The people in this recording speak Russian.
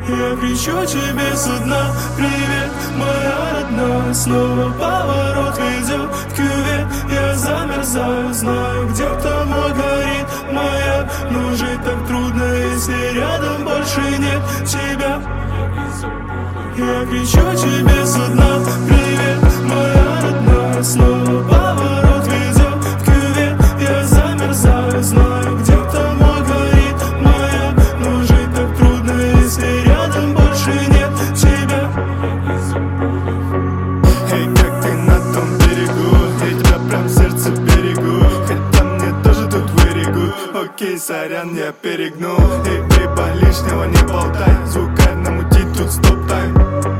Я кричу тебе со дна: привет, моя родная. Снова поворот ведет в кювет. Я замерзаю, знаю, где-то мой горит маяк. Но жить так трудно, если рядом больше нет тебя. Я кричу тебе со дна: привет, моя родная. Снова поворот ведет в кювет. Я замерзаю, знаю, где-то мой горит маяк. Но жить так трудно, если рядом больше нет тебя. Эй, как ты на том берегу? Я тебя прям в сердце берегу. Хотя мне тоже тут вырегут. Окей, сорян, я перегнул. Эй, бейба, лишнего не болтай. Звука намутить тут стоп-тайм.